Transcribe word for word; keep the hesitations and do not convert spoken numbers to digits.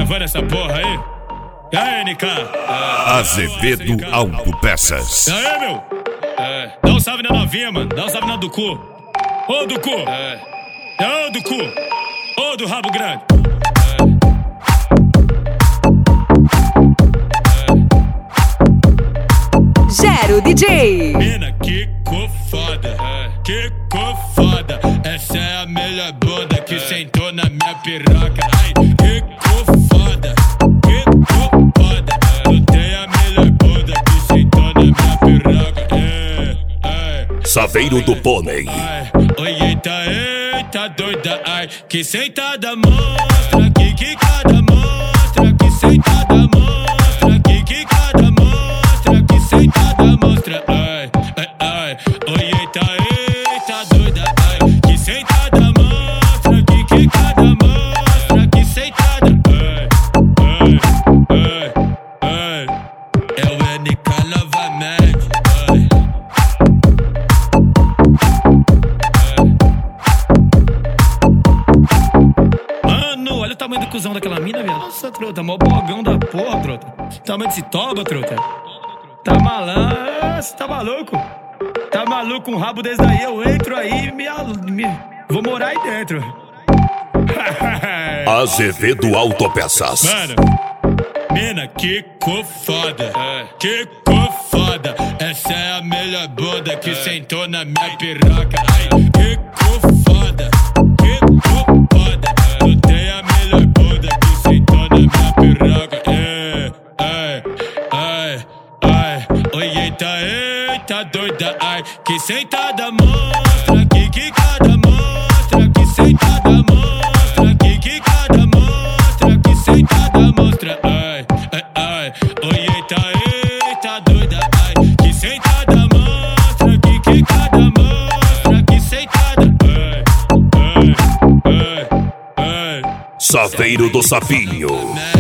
gravando essa porra aí? E aí, N K? Azevedo Autopeças. E aí, meu? É. Dá um salve na novinha, mano. Dá um salve na do cu. Ô, do cu. É. Ô, do cu. Ô, do rabo grande. Gero D J. Mina, que cor foda. É. Que cor foda. Essa é a melhor bunda que é. sentou na minha piroca. Ai, que cor foda. Que cor foda. É. Eu tenho a melhor bunda que sentou na minha piroca. É. É. Saveiro do Pônei. Ai, oi, eita, eita, doida. Ai, que sentada mostra. Que quicada mostra. Que sentada mostra. Que quicada mostra. Que sentada mostra. Ai, ai, ai. Oi, eita, eita, doida. Ai, que sentada mostra. Que quicada mostra. Que sentada. Ai, ai, ai, ai. É o N K novamente. Ai. Mano, olha o tamanho do cuzão daquela mina, velho. Nossa, trota, mó bogão da porra, trota. Tamanho desse toba, trota. Tá malandro, você tá maluco? Tá maluco, um rabo desse daí, eu entro aí e me, me... vou morar aí dentro. Azevedo Autopeças. Mano, mina, que cor foda. É. Que cor foda. Essa é a melhor bunda que é. sentou na minha piroca. Ai, que cor foda. Que cor foda. É. Eu tenho a melhor bunda que sentou na minha piroca. É, ai, ai, ai. Oi, eita, eita, doida. Ai, que sentada mostra. Que quicada mostra. Que sentada mostra. Que quicada mostra. Que sentada mostra. Ai, ai, ai. Oi, eita, eita, doida. Ai, que sentada mostra. Que quicada mostra. Que sentada. Ai, ai, ai, ai. Saveiro do Sapinho.